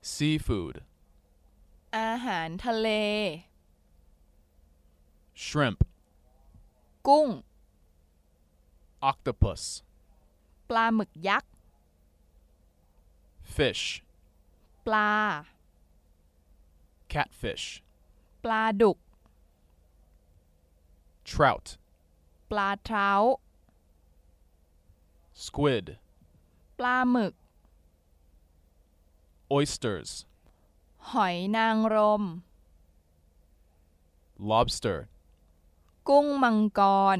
seafood อาหารทะเล shrimp กุ้ง octopus ปลาหมึกยักษ์ fish ปลา catfish ปลาดุก trout ปลาเท้า squid ปลาหมึก oysters หอยนางรม lobster กุ้งมังกร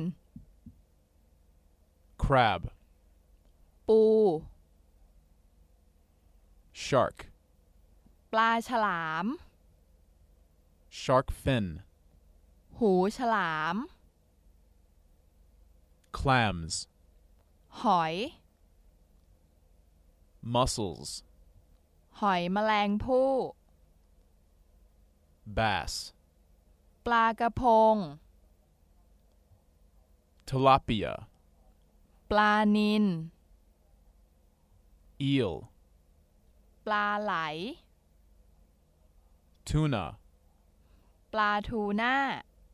crab ปู shark ปลาฉลาม shark fin หูฉลาม clams หอย mussels หอยแมลงภู่ bass ปลากระพง tilapia ปลานิล eel ปลาไหล tuna ปลาทูน่า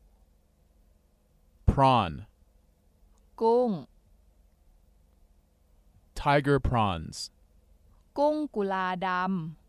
prawn กุ้ง tiger prawns กุ้งกุลาดำ